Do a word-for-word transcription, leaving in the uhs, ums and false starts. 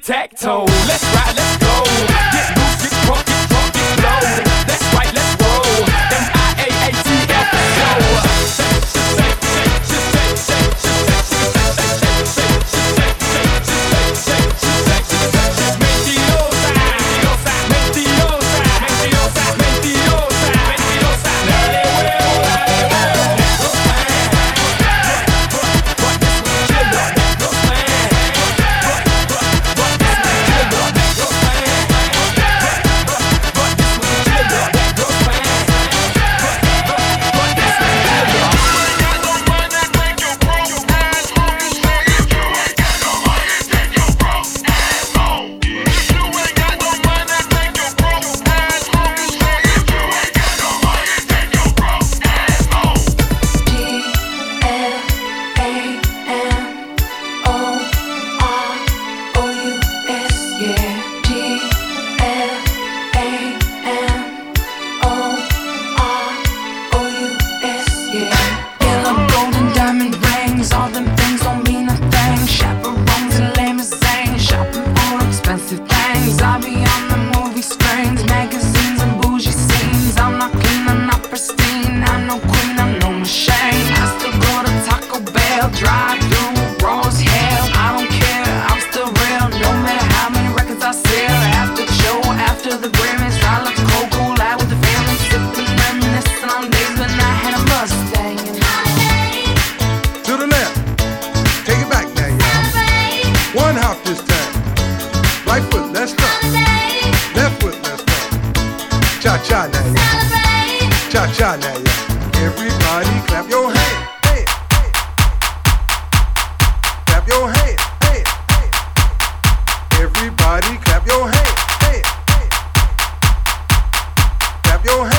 tic-tac-toe. Let's ride, let's go. Get loose, get drunk, get drunk, get blow. That's right, let's roll. M I A A T F, let's go. Cha-cha now, yeah. Cha-cha now, yeah. Everybody clap your hands. Hey, hey. Clap your hands. Hey, hey. Everybody clap your hands. Hey, hey. Clap your hands.